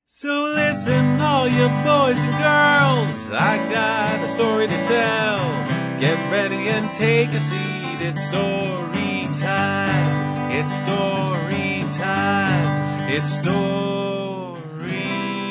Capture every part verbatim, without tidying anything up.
So listen, all you boys and girls, I got a story to tell. Get ready and take a seat, it's story time. It's story time. It's story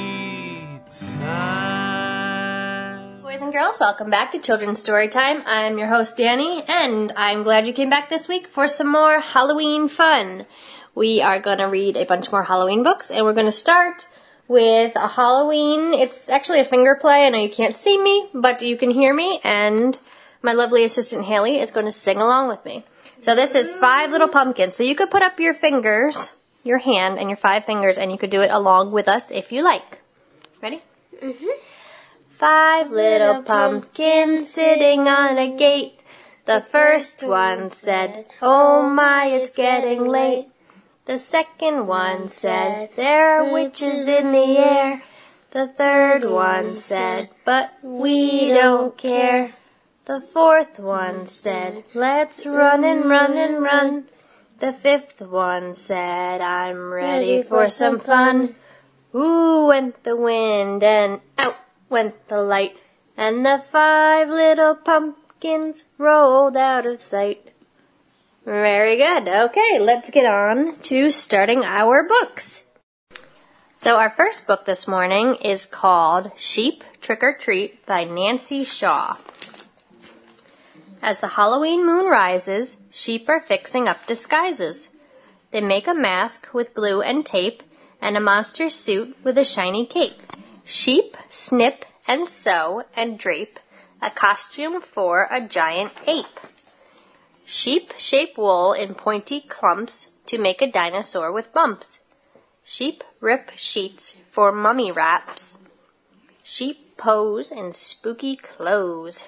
time. Boys and girls, welcome back to Children's Story Time. I'm your host, Danny, and I'm glad you came back this week for some more Halloween fun. We are going to read a bunch more Halloween books, and we're going to start with a Halloween. It's actually a finger play. I know you can't see me, but you can hear me, and my lovely assistant Haley is going to sing along with me. So this is Five Little Pumpkins. So you could put up your fingers, your hand, and your five fingers, and you could do it along with us if you like. Ready? Mm-hmm. Five little pumpkins sitting on a gate. The first one said, "Oh my, it's getting late." The second one said, "There are witches in the air." The third one said, "But we don't care." The fourth one said, "Let's run and run and run." The fifth one said, "I'm ready for some fun." Ooh went the wind and out went the light, and the five little pumpkins rolled out of sight. Very good. Okay, let's get on to starting our books. So our first book this morning is called Sheep Trick or Treat by Nancy Shaw. As the Halloween moon rises, sheep are fixing up disguises. They make a mask with glue and tape and a monster suit with a shiny cape. Sheep snip and sew and drape a costume for a giant ape. Sheep shape wool in pointy clumps to make a dinosaur with bumps. Sheep rip sheets for mummy wraps. Sheep pose in spooky clothes.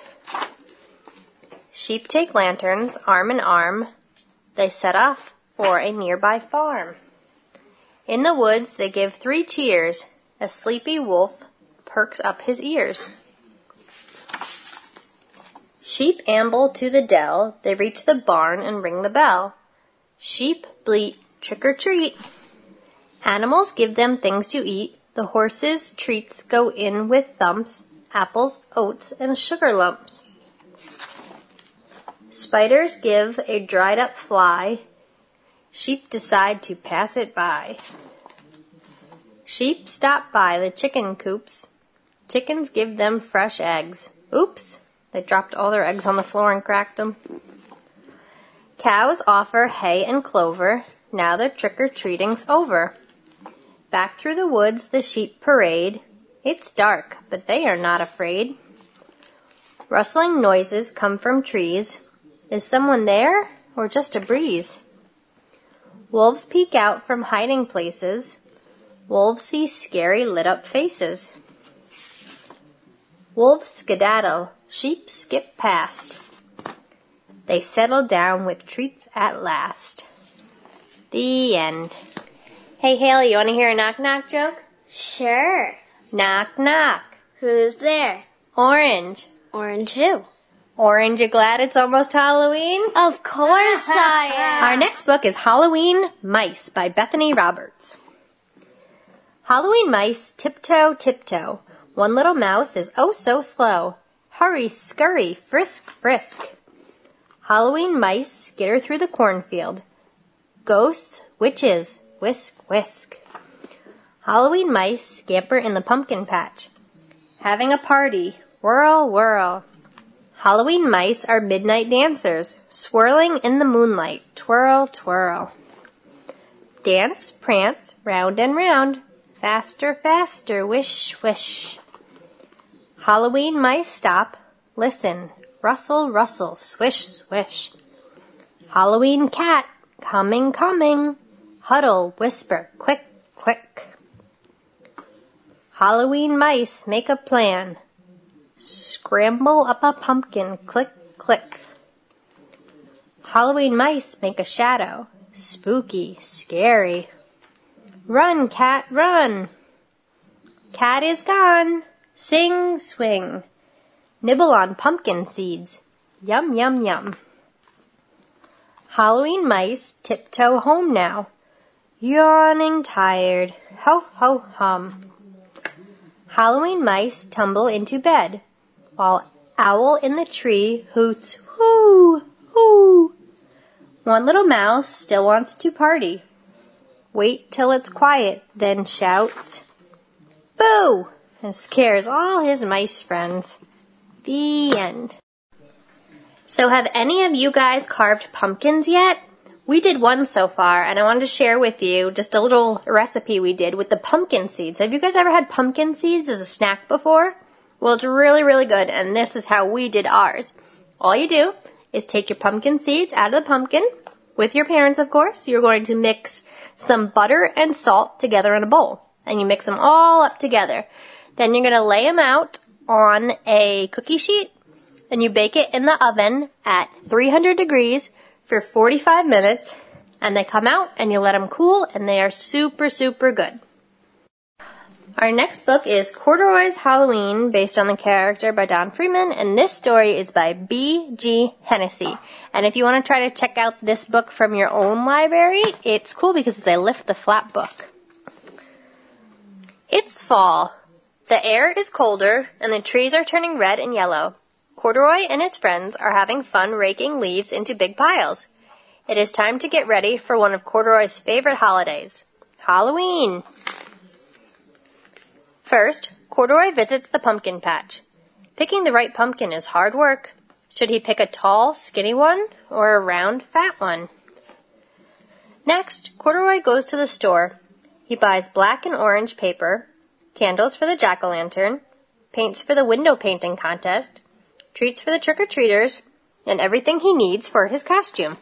Sheep take lanterns arm in arm. They set off for a nearby farm. In the woods they give three cheers. A sleepy wolf perks up his ears. Sheep amble to the dell, they reach the barn and ring the bell. Sheep bleat, trick or treat. Animals give them things to eat. The horses' treats go in with thumps, apples, oats, and sugar lumps. Spiders give a dried up fly. Sheep decide to pass it by. Sheep stop by the chicken coops. Chickens give them fresh eggs. Oops! They dropped all their eggs on the floor and cracked them. Cows offer hay and clover. Now the trick-or-treating's over. Back through the woods the sheep parade. It's dark, but they are not afraid. Rustling noises come from trees. Is someone there, or just a breeze? Wolves peek out from hiding places. Wolves see scary lit-up faces. Wolves skedaddle. Sheep skip past. They settle down with treats at last. The end. Hey, Haley, you want to hear a knock-knock joke? Sure. Knock, knock. Who's there? Orange. Orange who? Orange, you glad it's almost Halloween? Of course I am. Our next book is Halloween Mice by Bethany Roberts. Halloween mice tiptoe, tiptoe. One little mouse is oh so slow. Hurry, scurry, frisk, frisk. Halloween mice skitter through the cornfield. Ghosts, witches, whisk, whisk. Halloween mice scamper in the pumpkin patch. Having a party, whirl, whirl. Halloween mice are midnight dancers, swirling in the moonlight, twirl, twirl. Dance, prance, round and round, faster, faster, wish, wish. Halloween mice stop, listen, rustle, rustle, swish, swish. Halloween cat, coming, coming, huddle, whisper, quick, quick. Halloween mice make a plan, scramble up a pumpkin, click, click. Halloween mice make a shadow, spooky, scary. Run, cat, run. Cat is gone. Sing, swing. Nibble on pumpkin seeds. Yum, yum, yum. Halloween mice tiptoe home now. Yawning tired. Ho, ho, hum. Halloween mice tumble into bed, while owl in the tree hoots, whoo, whoo. One little mouse still wants to party. Wait till it's quiet, then shouts, boo, and scares all his mice friends. The end. So have any of you guys carved pumpkins yet? We did one so far, and I wanted to share with you just a little recipe we did with the pumpkin seeds. Have you guys ever had pumpkin seeds as a snack before? Well, it's really, really good, and this is how we did ours. All you do is take your pumpkin seeds out of the pumpkin, with your parents, of course. You're going to mix some butter and salt together in a bowl, and you mix them all up together. Then you're going to lay them out on a cookie sheet, and you bake it in the oven at three hundred degrees for forty-five minutes, and they come out and you let them cool, and they are super, super good. Our next book is Corduroy's Halloween, based on the character by Don Freeman, and this story is by B G Hennessy. And if you want to try to check out this book from your own library, it's cool because it's a lift the flap book. It's fall. The air is colder, and the trees are turning red and yellow. Corduroy and his friends are having fun raking leaves into big piles. It is time to get ready for one of Corduroy's favorite holidays, Halloween. First, Corduroy visits the pumpkin patch. Picking the right pumpkin is hard work. Should he pick a tall, skinny one or a round, fat one? Next, Corduroy goes to the store. He buys black and orange paper, candles for the jack-o'-lantern, paints for the window painting contest, treats for the trick-or-treaters, and everything he needs for his costume.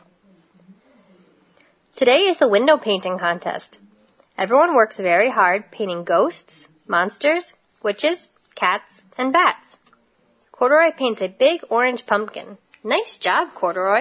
Today is the window painting contest. Everyone works very hard painting ghosts, monsters, witches, cats, and bats. Corduroy paints a big orange pumpkin. Nice job, Corduroy.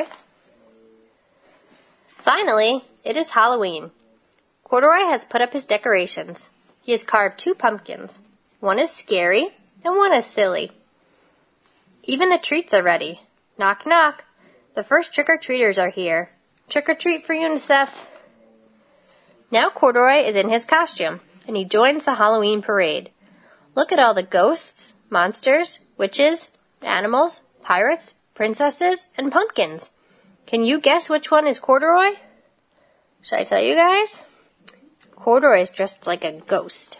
Finally, it is Halloween. Corduroy has put up his decorations. He has carved two pumpkins. One is scary, and one is silly. Even the treats are ready. Knock, knock. The first trick-or-treaters are here. Trick-or-treat for UNICEF. Now Corduroy is in his costume, and he joins the Halloween parade. Look at all the ghosts, monsters, witches, animals, pirates, princesses, and pumpkins. Can you guess which one is Corduroy? Should I tell you guys? Corduroy is dressed like a ghost.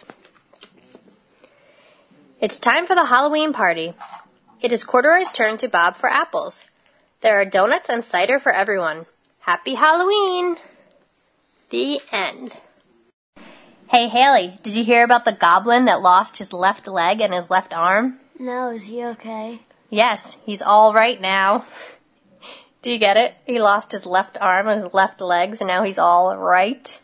It's time for the Halloween party. It is Corduroy's turn to bob for apples. There are donuts and cider for everyone. Happy Halloween! The end. Hey, Haley, did you hear about the goblin that lost his left leg and his left arm? No, is he okay? Yes, he's all right now. Do you get it? He lost his left arm and his left legs, and now he's all right.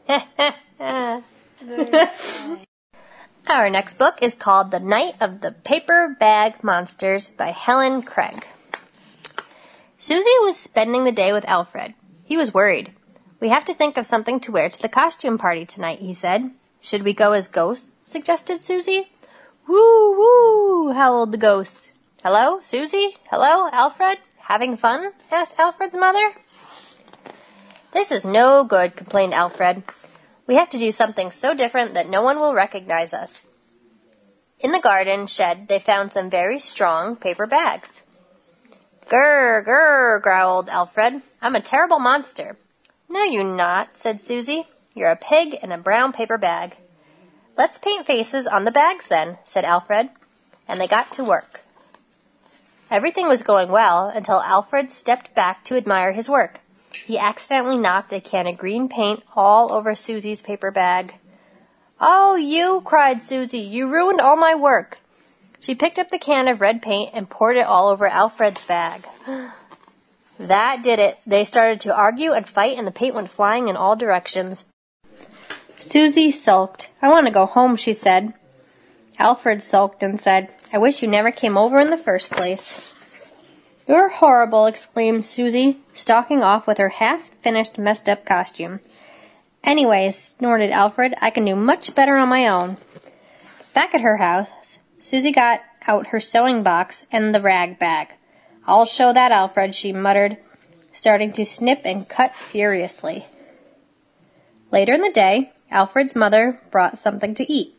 Our next book is called The Night of the Paper Bag Monsters by Helen Craig. Susie was spending the day with Alfred. He was worried. We have to think of something to wear to the costume party tonight, he said. Should we go as ghosts? Suggested Susie. Woo, woo, howled the ghost. Hello, Susie? Hello, Alfred? Having fun? Asked Alfred's mother. This is no good, complained Alfred. We have to do something so different that no one will recognize us. In the garden shed, they found some very strong paper bags. Grr, grr, growled Alfred. I'm a terrible monster. No, you're not, said Susie. You're a pig in a brown paper bag. Let's paint faces on the bags then, said Alfred, and they got to work. Everything was going well until Alfred stepped back to admire his work. He accidentally knocked a can of green paint all over Susie's paper bag. Oh, you, cried Susie, you ruined all my work. She picked up the can of red paint and poured it all over Alfred's bag. That did it. They started to argue and fight, and the paint went flying in all directions. Susie sulked. I want to go home, she said. Alfred sulked and said, I wish you never came over in the first place. You're horrible, exclaimed Susie, stalking off with her half-finished, messed-up costume. Anyways, snorted Alfred, I can do much better on my own. Back at her house, Susie got out her sewing box and the rag bag. I'll show that, Alfred, she muttered, starting to snip and cut furiously. Later in the day, Alfred's mother brought something to eat.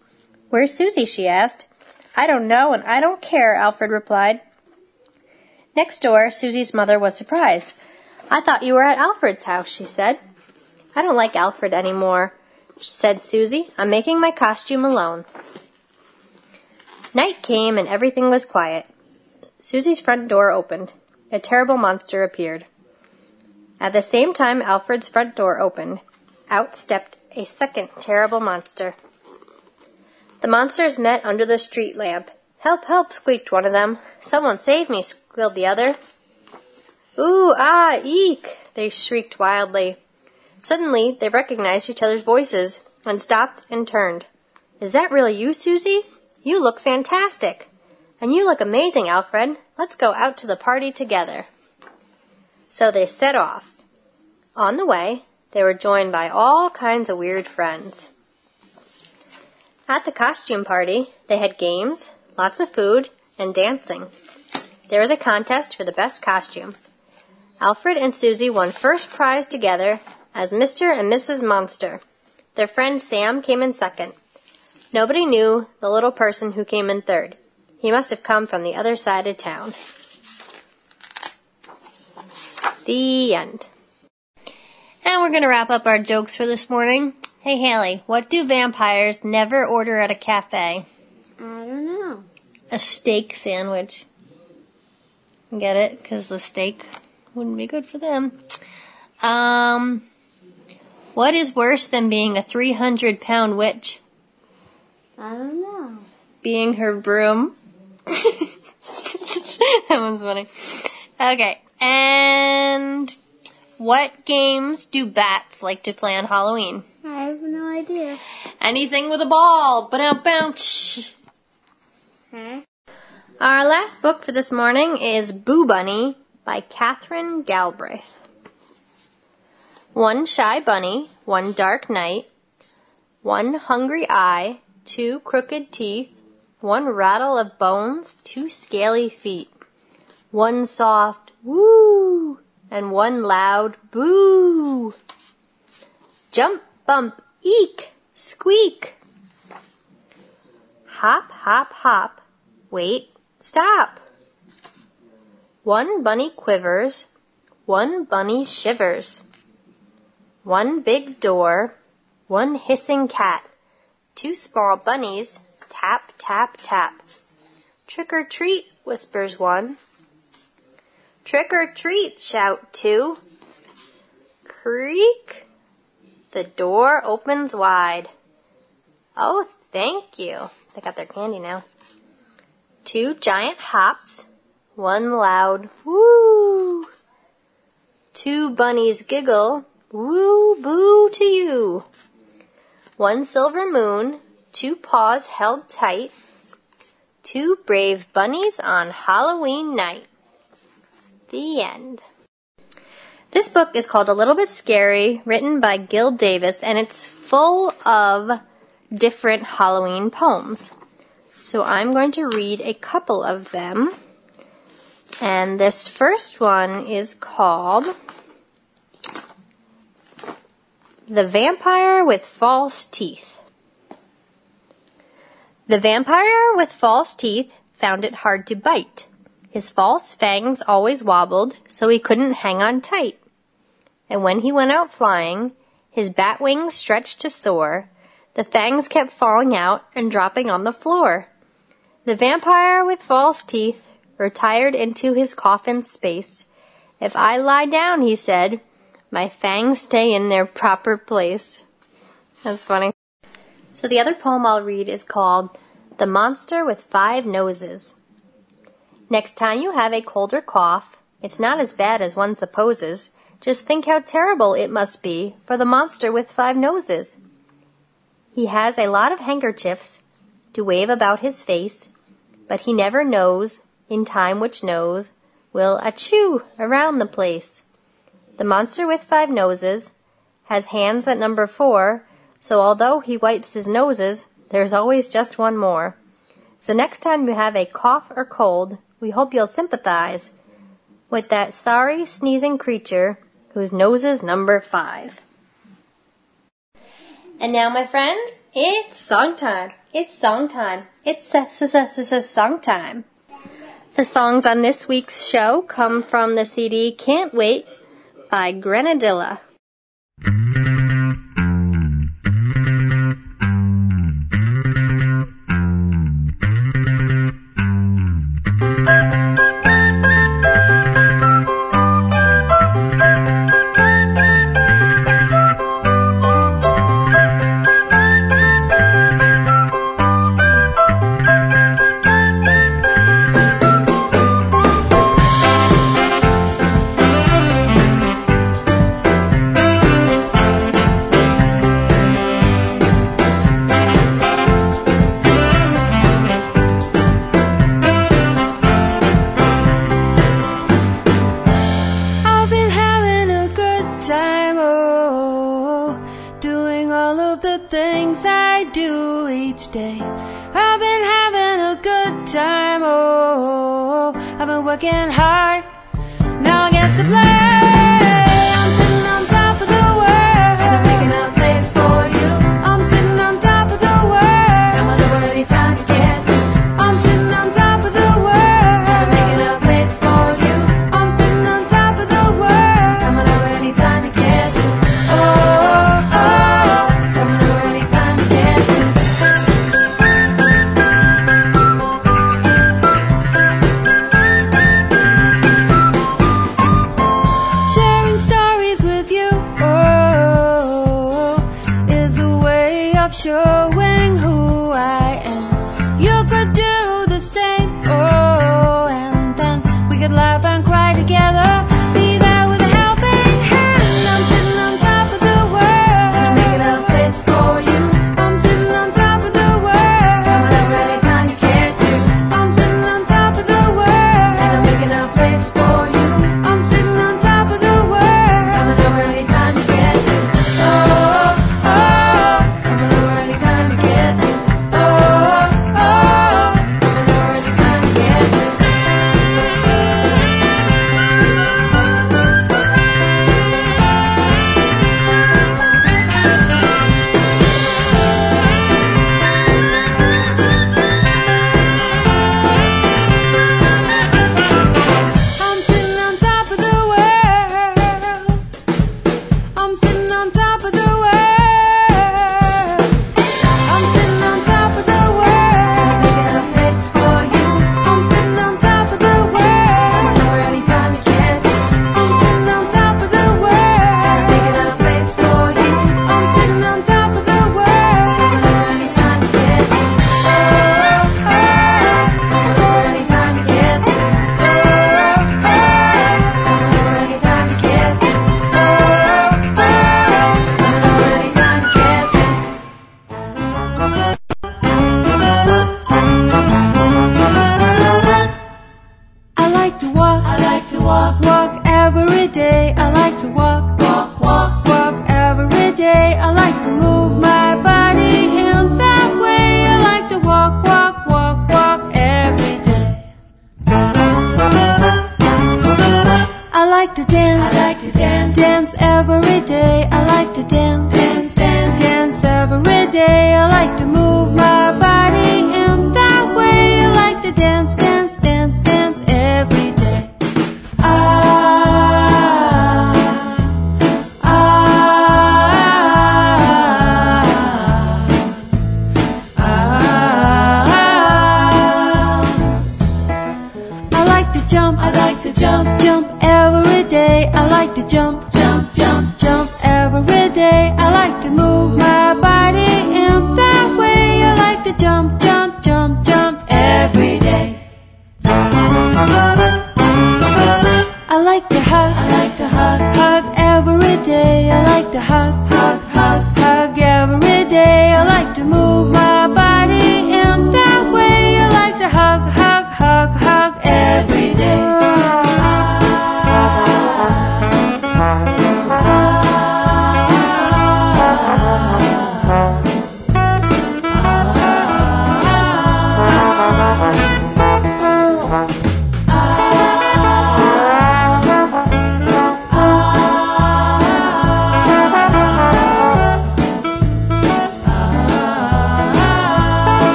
"Where's Susie?" she asked. "I don't know, and I don't care," Alfred replied. Next door, Susie's mother was surprised. "I thought you were at Alfred's house," she said. "I don't like Alfred anymore," said Susie. "I'm making my costume alone." Night came and everything was quiet. Susie's front door opened. A terrible monster appeared. At the same time Alfred's front door opened, out stepped a second terrible monster. The monsters met under the street lamp. "Help, help," squeaked one of them. "Someone save me," squealed the other. "Ooh, ah, eek," they shrieked wildly. Suddenly, they recognized each other's voices and stopped and turned. "Is that really you, Susie? You look fantastic. And you look amazing, Alfred. Let's go out to the party together." So they set off. On the way, they were joined by all kinds of weird friends. At the costume party, they had games, lots of food, and dancing. There was a contest for the best costume. Alfred and Susie won first prize together as Mister and Missus Monster. Their friend Sam came in second. Nobody knew the little person who came in third. He must have come from the other side of town. The end. And we're going to wrap up our jokes for this morning. Hey, Haley, what do vampires never order at a cafe? I don't know. A steak sandwich. Get it? Because the steak wouldn't be good for them. Um, what is worse than being a three hundred pound witch? I don't know. Being her broom. That one's funny. Okay, and what games do bats like to play on Halloween? I have no idea. Anything with a ball. Ba-dum-bounce. Huh? Our last book for this morning is Boo Bunny by Catherine Galbraith. One shy bunny, one dark night, one hungry eye, two crooked teeth, one rattle of bones, two scaly feet, one soft woo, and one loud boo. Jump, bump, eek, squeak. Hop, hop, hop, wait, stop. One bunny quivers, one bunny shivers. One big door, one hissing cat, two small bunnies, tap, tap, tap. Trick or treat, whispers one. Trick or treat, shout two. Creak. The door opens wide. Oh, thank you. They got their candy now. Two giant hops, one loud woo. Two bunnies giggle, woo boo to you. One silver moon, two paws held tight, two brave bunnies on Halloween night. The end. This book is called A Little Bit Scary, written by Gil Davis, and it's full of different Halloween poems. So I'm going to read a couple of them. And this first one is called The Vampire with False Teeth. The vampire with false teeth found it hard to bite. His false fangs always wobbled, so he couldn't hang on tight. And when he went out flying, his bat wings stretched to soar. The fangs kept falling out and dropping on the floor. The vampire with false teeth retired into his coffin space. If I lie down, he said, my fangs stay in their proper place. That's funny. So the other poem I'll read is called The Monster with Five Noses. Next time you have a cold or cough, it's not as bad as one supposes. Just think how terrible it must be for the monster with five noses. He has a lot of handkerchiefs to wave about his face, but he never knows in time which nose will achoo around the place. The monster with five noses has hands at number four, so although he wipes his noses, there's always just one more. So next time you have a cough or cold, we hope you'll sympathize with that sorry, sneezing creature whose nose is number five. And now, my friends, it's song time. It's song time. It's song time. The songs on this week's show come from the C D Can't Wait by Grenadilla. Things I do each day. I've been having a good time, oh, I've been working hard, now I get to play. I'm sitting on top of the world, and I'm making a place for you. I'm sitting on top of the world, come on over anytime you get to. I'm sitting on top of the world, and I'm making a place for you. I'm sitting on top of the world, come on over anytime you get to. Oh, oh, oh.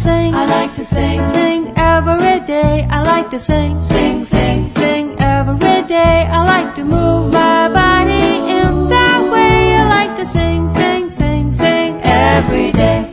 sing, I like to sing, sing every day. I like to sing, sing, sing, sing every day. I like to move my body in that way. I like to sing, sing, sing, sing every day.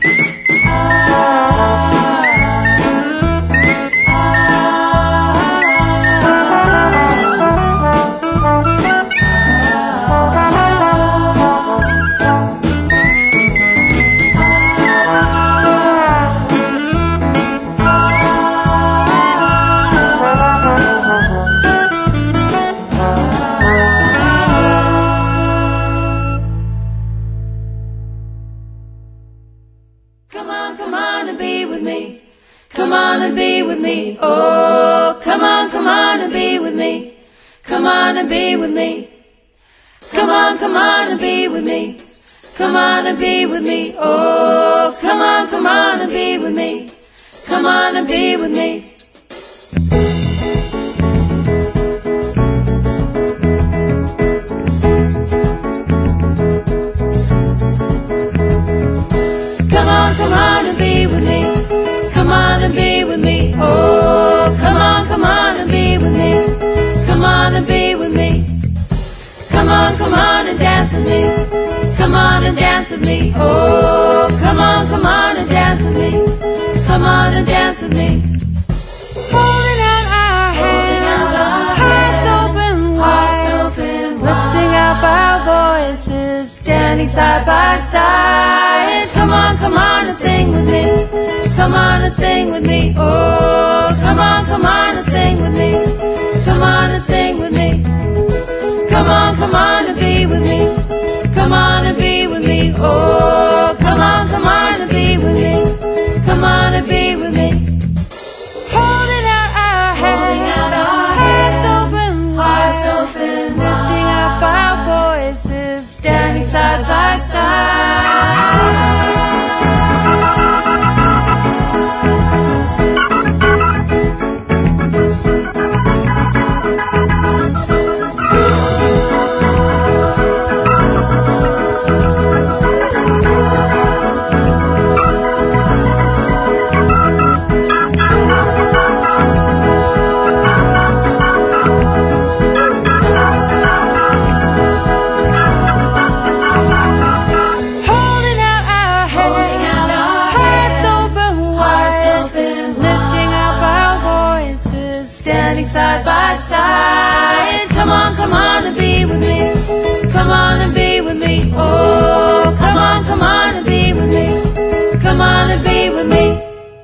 Oh, come on, come on and be with me. Come on and be with me. Come on, come on and be with me. Come on and be with me. Oh, come on, come on and be with me. Come on and be with me. Come on, come on and be with me. Come on and be with me. Oh, come on, come on and be with me. Come on and be with me. Come on, come on and dance with me. Come on and dance with me. Oh, come on, come on and dance with me. Come on and dance with me. Holding out our hands, hearts open wide, lifting up our voices, standing side by side. Come on, come on and sing with me. Come on and sing with me. Oh, come on, come on and sing with me. Come on and sing with me. Come on, come on and be with me. Come on and be with me. Oh, come on, come on and be with me. Come on and be with me. Holding out our hands, hearts open wide, lifting up our voices, standing side by side. Side by side. Come on, come on and be with me. Come on and be with me. Oh, come on, come on and be with me. Come on and be with me.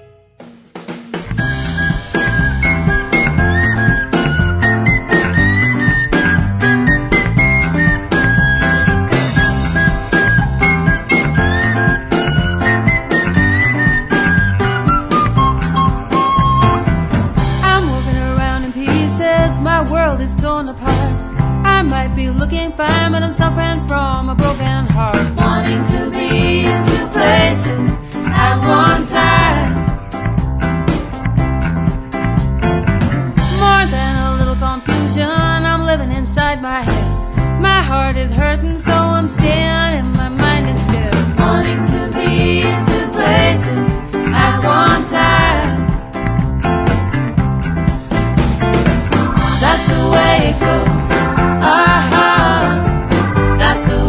Looking fine, but I'm suffering from a broken heart. Wanting to be in two places at one time. More than a little confusion, I'm living inside my head. My heart is hurting, so I'm staying in my mind instead. Wanting to be in two places at one time. That's the way it goes. Uh-huh. That's the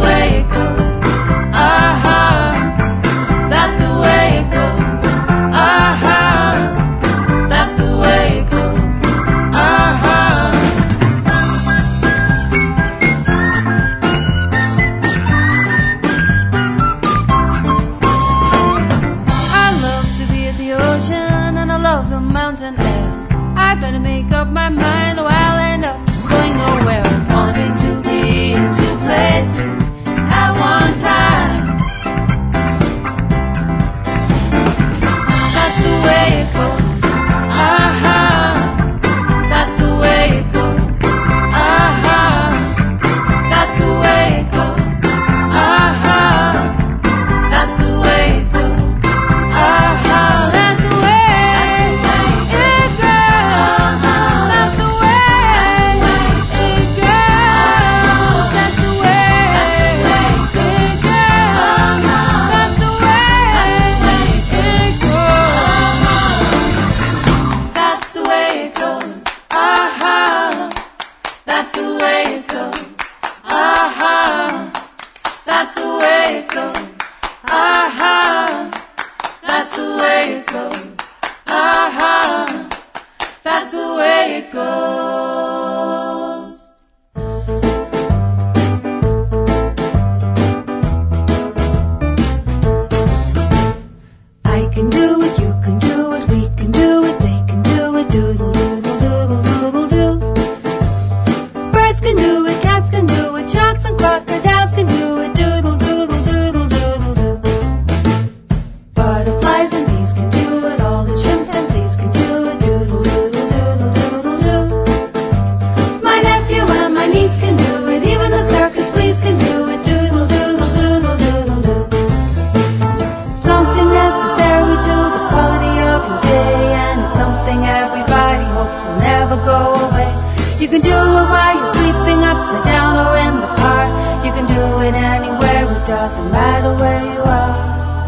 doesn't matter where you are.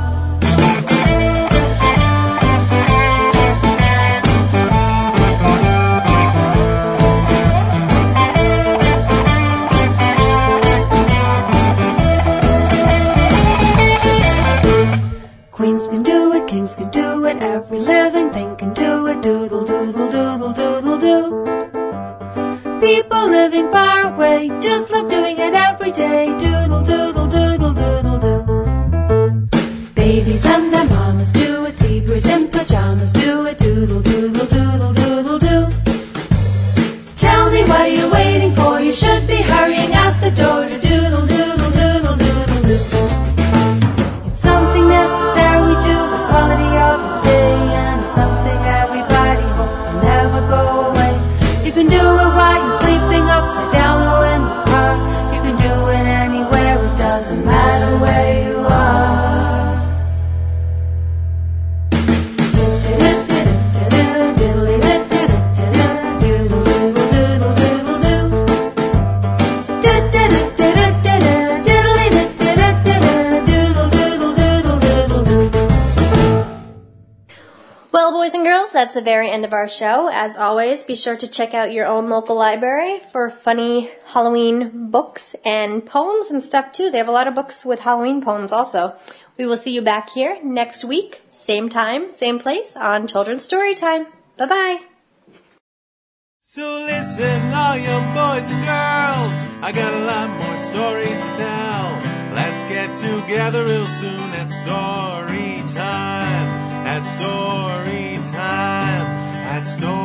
Queens can do it, kings can do it, every living thing can do it, doodle doodle doodle doodle doo. People living far away just love doing it every day, doodle doodle doodle doodle doo. Babies and their mamas do it, zebras in pajamas do it, doodle doodle doodle doodle doo. Tell me, what are you waiting for? You should be hurrying out the door to doodle doodle doodle doodle doo. It's something necessary we do, the quality of your day, and it's something everybody hopes will never go away. You can do it while you're sleeping upside down or in the car. You can do it anywhere, it doesn't matter where you are. Well, boys and girls, that's the very end of our show. As always, be sure to check out your own local library for funny Halloween books and poems and stuff, too. They have a lot of books with Halloween poems also. We will see you back here next week, same time, same place, on Children's Story Time. Bye-bye. So listen, all you boys and girls, I got a lot more stories to tell. Let's get together real soon at story time, at story time, at story